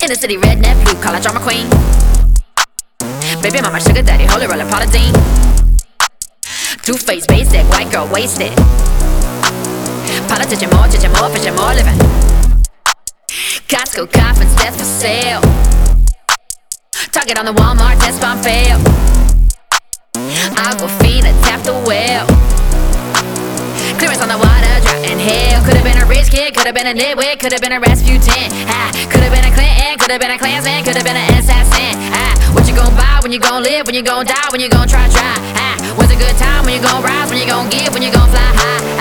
In the city, redneck, blue collar, drama queen. Baby mama, sugar daddy, holy roller, Prada Dean. Two-faced, basic, white girl, wasted. Politician, more, fishing more, living. Costco, coffins, death for sale. Target on the Walmart, test bomb fail. Aquafina, tap the well. Clearance on the water, drought in hell. Could've been a rich kid, could've been a nitwit, could've been a Rasputin. Could've been a Clinton, could've been a Klansman, could've been an assassin. What you gon' buy, when you gon' live, when you gon' die, when you gon' try. When's a good time, when you gon' rise, when you gon' give, when you gon' fly high.